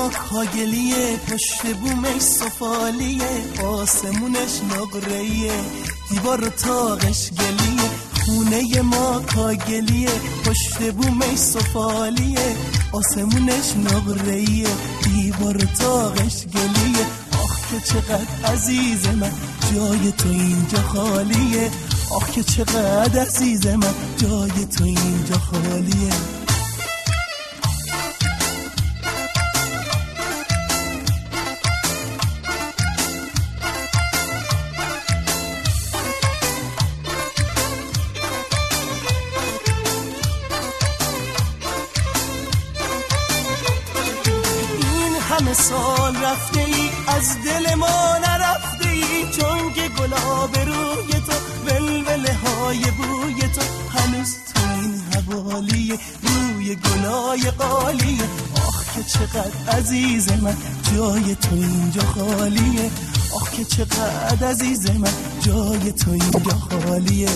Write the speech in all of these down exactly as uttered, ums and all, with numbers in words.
ما کاگلیه، پشت بومش سفالیه، آسمونش نقره‌ایه، دیوار و تاقش گلیه. خونه ما کاگلیه، پشت بومش سفالیه، آسمونش نقره‌ایه، دیوار و تاقش گلیه. آخ که چقدر عزیز من جای تو اینجا خالیه، آخ که چقدر عزیز من جای تو اینجا خالیه. همه سال رفته ای از دل ما نرفته ای، چون که گلاب روی تو ولوله های بوی تو هنوز تو این حوالیه، روی گلای قالیه. آخ که چقدر عزیز من جای تو اینجا خالیه، آخ که چقدر عزیز من جای تو اینجا خالیه.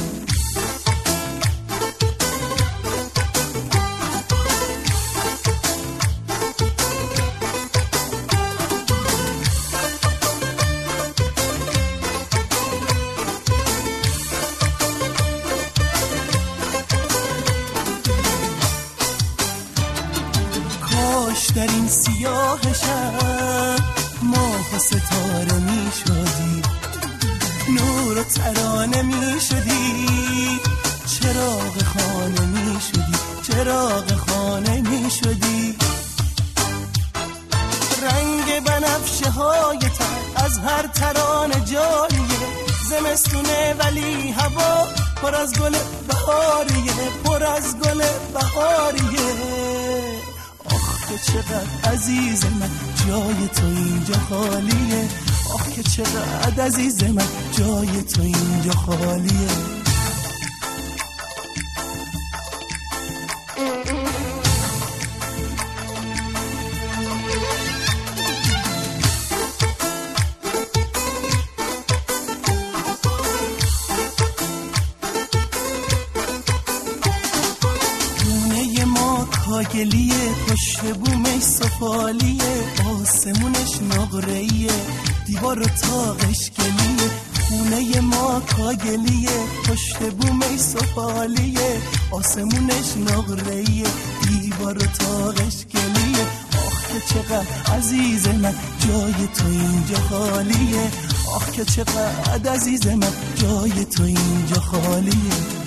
کاش در این سیاه شب ماه و ستاره می شدی، نور و ترانه می شدی، چراغ خانه می شدی، چراغ خانه می شدی. رنگ بنفشه های تر از هر ترانه جاریه، زمستونه ولی هوا پر از گل بهاریه، پر از گل بهاریه. چقدر عزیز من جای تو اینجا خالیه، آخ که چقدر عزیز من جای تو اینجا خالیه. کاگلیه، پشت بومش سفالیه، آسمونش نقره‌ایه، دیوار و تاقش گلیه. خونه ما کاگلیه، پشت بومش سفالیه، آسمونش نقره‌ایه، دیوار و تاقش گلیه. آخ که چقدر عزیز من جای تو اینجا خالیه، آخ که چقدر عزیز من جای تو اینجا خالیه.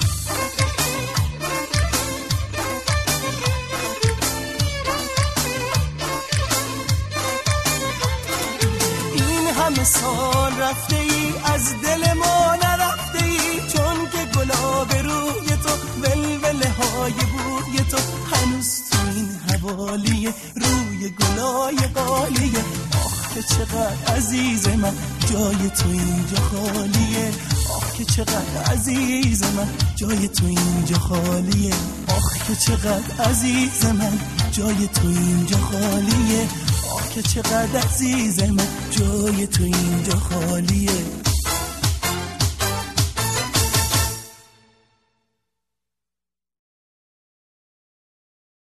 همه سال رفته ای از دل ما نرفته ای، چون که گلاب روی تو ولوله های بوی تو هنوز تو این حوالیه، روی گلای قالیه. آخ که چقدر عزیز من جای تو اینجا خالیه، آخ که چقدر عزیز من جای تو اینجا خالیه، آخ که چقدر عزیز من جای تو اینجا خالیه، آخ که چقدر عزیز من جای تو اینجا خالیه.